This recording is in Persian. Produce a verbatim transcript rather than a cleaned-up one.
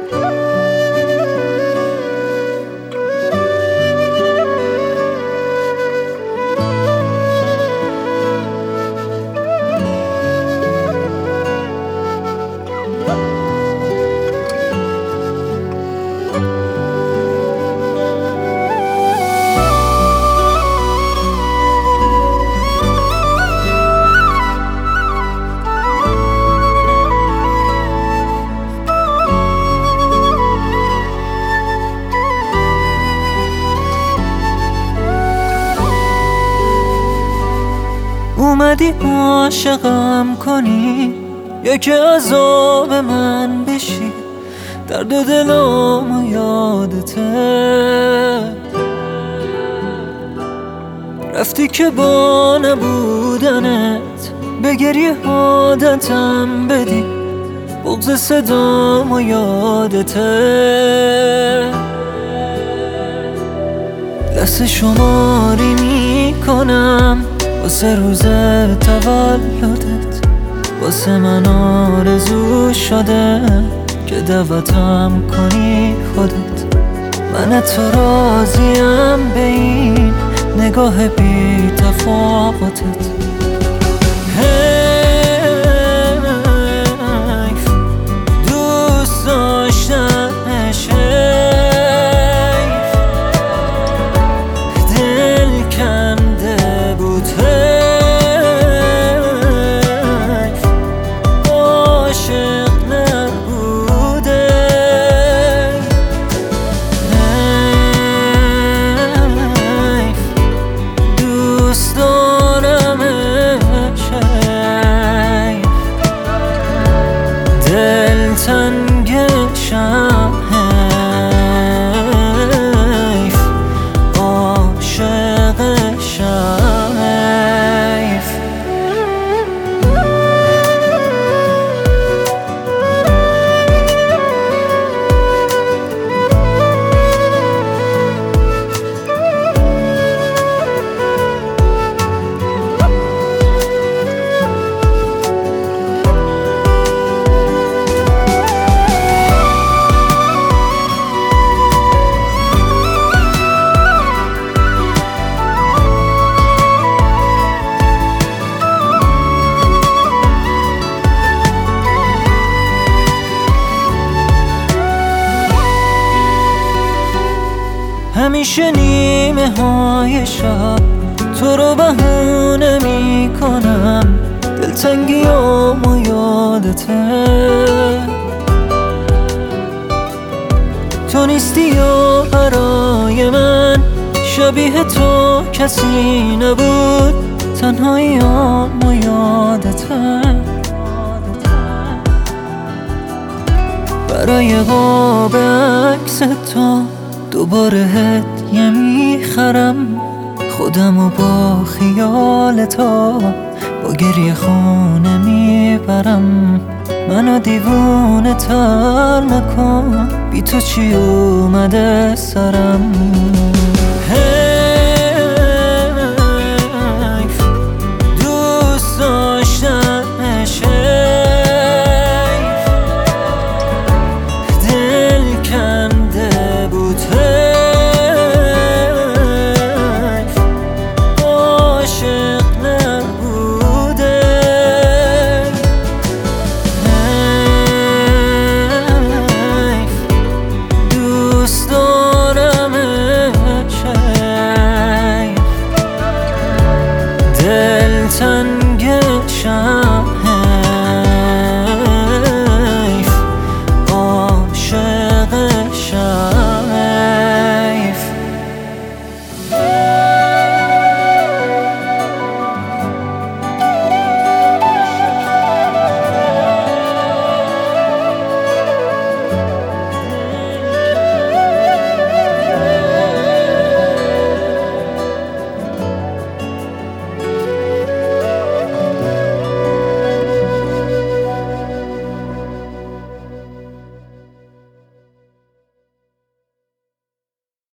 اومدی عاشقم کنی یا که عذاب من بشی، درد دلم یادته رفتی که با نبودنت به گریه عادتم بدی، بغض صدام یادته لحظه شماری میکنم واسه روز تولدت، واسه من آرزو شده که دعوتم کنی خودت. من تو راضیم به این نگاه بی تفاوتت. حیف دوست داشتنش، حیف دل کنده بود، حیف عاشق نبوده، حیف دوست دارمش، حیف دل تنگشم، حیف عاشقشم، حیف. همیشه نیمه های شب تو رو بهونه می کنم، دلتنگیامو یادته تو نیستی یا برای من، شبیه تو کسی نبود، تنهاییامو یادته برای قاب عکس تو دوباره هدیه میخرم، خودمو با خیال تو با گریه خونه میبرم. منو دیوونه تر نکن، بی تو چی اومده سرم.